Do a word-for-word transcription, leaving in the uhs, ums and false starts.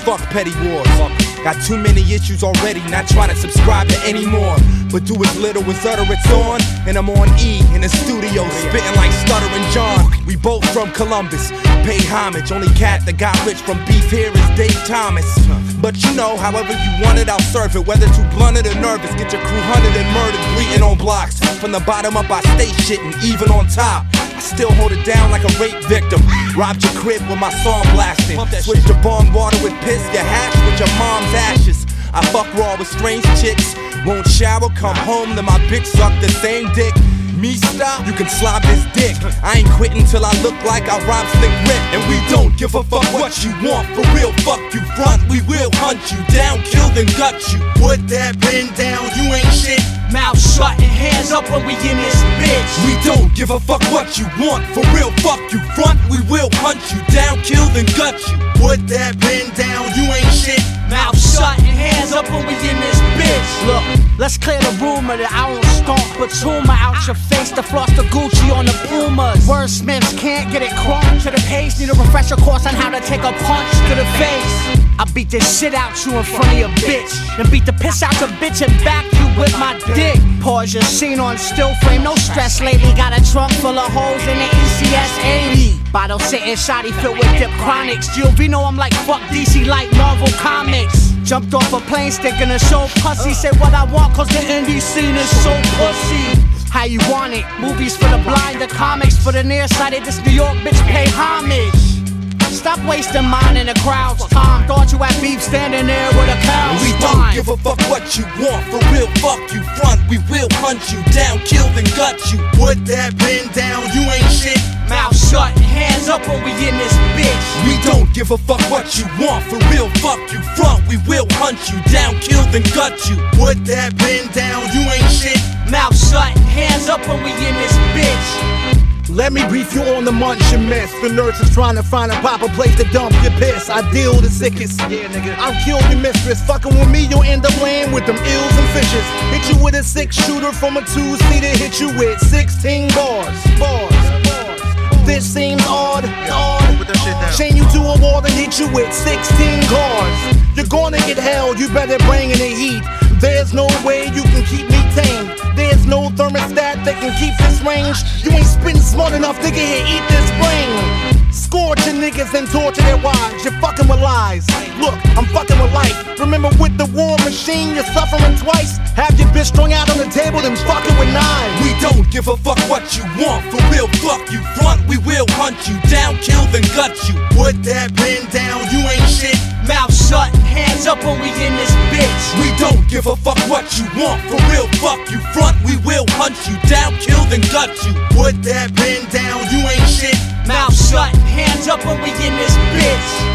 fuck petty wars. Got too many issues already, not trying to subscribe to any more. But do as little as utter it's on. And I'm on E in the studio, spitting like Stuttering John. We both from Columbus, pay homage. Only cat that got rich from beef here is Dave Thomas. But you know, however you want it, I'll serve it. Whether too blunted or nervous, get your crew hunted and murdered, bleeding on blocks. From the bottom up, I stay shitting, even on top. I still hold it down like a rape victim. Robbed your crib with my song blasting. Switch the bong water with piss, your hash with your mom's ashes. I fuck raw with strange chicks. Won't shower, come home, then my bitch suck the same dick. Me stop, you can slob this dick. I ain't quitting till I look like I robbed Slick Rick. And we don't give a fuck what you want. For real, fuck you front. We will hunt you down, kill then gut you. Put that pen down, you ain't shit. Mouth shut and hands up when we in this bitch. We don't give a fuck what you want. For real, fuck you front. We will hunt you down, kill then gut you. Put that pen down, you ain't shit. Mouth shut and hands up when we in this bitch. Look, let's clear the rumor that I don't stomp but tumor out your face to floss the Gucci on the Pumas. Wordsmiths can't get it crumbed to the pace. Need a refresher course on how to take a punch to the face. I beat this shit out you in front of your bitch, then beat the piss out your bitch and back you with my dick. Pause your scene on still frame, no stress lately. Got a trunk full of holes in the E C S eighty. Bottle sitting shoddy filled with dip chronics. Giovino, I'm like fuck D C like Marvel Comics. Jumped off a plane sticking a show pussy. Say what I want cause the indie scene is so pussy. How you want it? Movies for the blind, the comics for the nearsighted. This New York bitch pay homage. Stop wasting mine in the crowd's time. Thought you had beef standing there with a cow's We don't spine. Give a fuck what you want. For real, fuck you front. We will hunt you down, kill then gut you. Put that pen down, you ain't shit. Mouth shut and hands up when we in this bitch. We don't give a fuck what you want. For real, fuck you front. We will hunt you down, kill then gut you. Put that pen down, you ain't shit. Mouth shut and hands up when we in this bitch. Let me brief you on the munch and mess. The nurses trying to find a proper place to dump your piss. I deal with the sickest. Yeah, nigga. I'll kill your mistress. Fucking with me, you'll end up laying with them ills and fishes. Hit you with a six shooter from a two-seater. Hit you with sixteen bars. Bars. Bars. This seems odd. Odd. Chain you to a wall and hit you with sixteen cars. You're gonna get held. You better bring in the heat. There's no way you can keep me tame. There's no thermostat that can keep this range. You ain't spitting smart enough, nigga, here, eat this brain. Scorching niggas and torture their wives. You're fucking with lies. Look, I'm fucking with life. Remember with the war machine, you're suffering twice. Have your bitch strung out on the table, then fucking with knives. We don't give a fuck what you want. For real, fuck you front. We will hunt you down, kill then gut you. Put that pen down, you ain't shit. Mouth shut and hands up when we in this bitch. We don't give a fuck what you want. For real, fuck you front. We will hunt you down, kill then gut you. Put that pen down, you ain't shit. Mouth shut and hands up when we in this bitch.